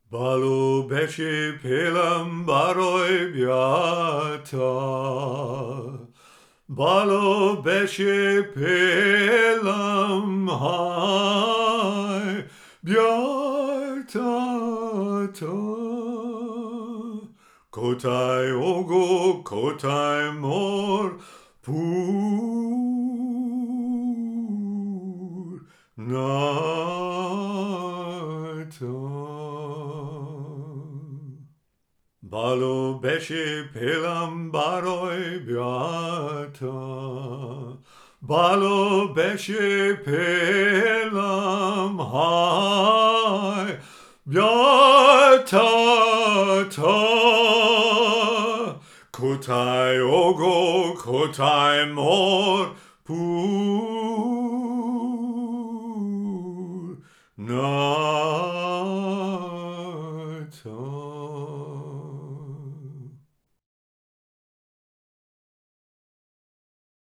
Balubeci pilam baroi biata. Balubeci pilam hai biata ta. Kotai ogo, kotai mor, pur nata. Balu beshi pilam baroi biata. Balu beshi pilam hai biata ta. Kotai ogo, kotai mor, pur nata.